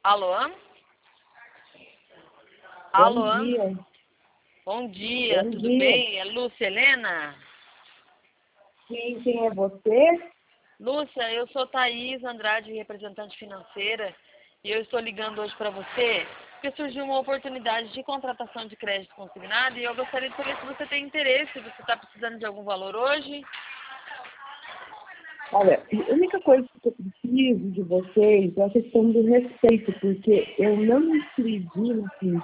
Alô? Bom Alô? dia. Bom dia, Bom tudo dia. bem? É Lúcia Helena? Quem é você? Lúcia, eu sou Thaís Andrade, representante financeira, e eu estou ligando hoje para você porque surgiu uma oportunidade de contratação de crédito consignado e eu gostaria de saber se você tem interesse, se você está precisando de algum valor hoje. Olha, a única coisa que eu preciso de vocês é a questão do respeito, porque eu não me inscrevi no